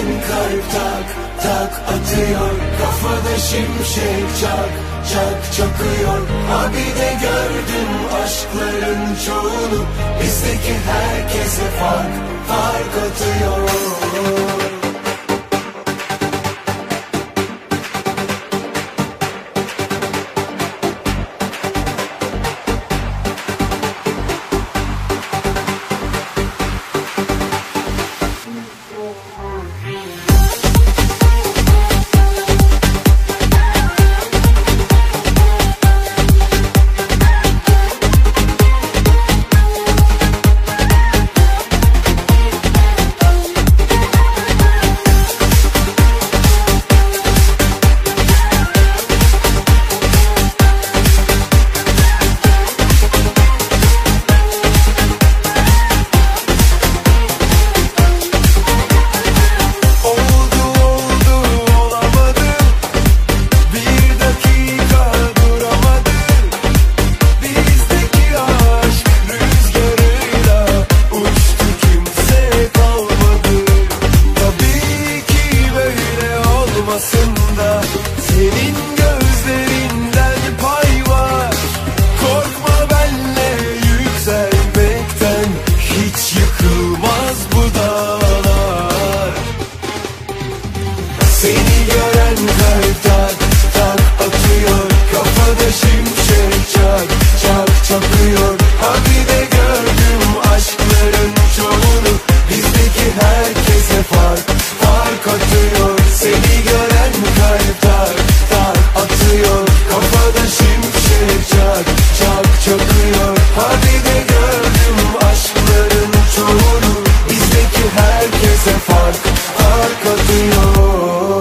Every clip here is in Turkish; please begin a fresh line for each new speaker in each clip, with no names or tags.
gören kalp tak tak atıyor, kafada şimşek çak çak çakıyor. Abi de gördüm aşkların çoğunu, bizdeki herkese fark fark atıyor. Senin gözlerinden pay var. Korkma benle yükselmekten, hiç yıkılmaz bu dağlar. Seni gören kalp tak tak atıyor, kafada şimşek çak çak çakıyor. Hadi de gördüm aşkların çoğunu, bizdeki herkese fark fark atıyor. Seni gören kalp tak tak atıyor, kafada şimşek çak çak çakıyor. Hadi de gördüm aşkların çoğunu, bizdeki herkese fark fark atıyor.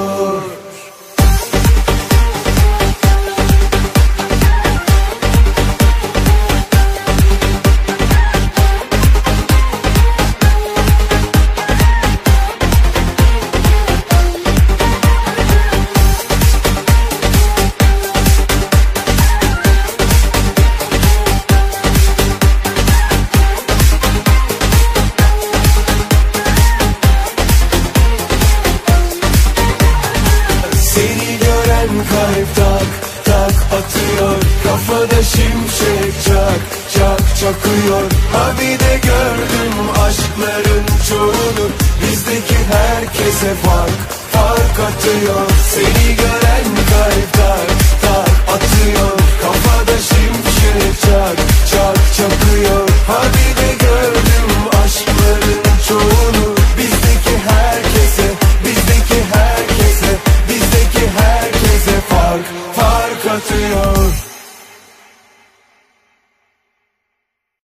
Kalp tak tak atıyor, kafada şimşek çak çak çakıyor. Hadi de gördüm aşkların çoğunu, bizdeki herkese fark fark atıyor. Seni gören kalp tak tak atıyor, kafada şimşek çak çak çakıyor. Hadi de gördüm aşkların çoğunu, bizdeki herkese bizdeki herkese bizdeki herkese fark fark atıyor.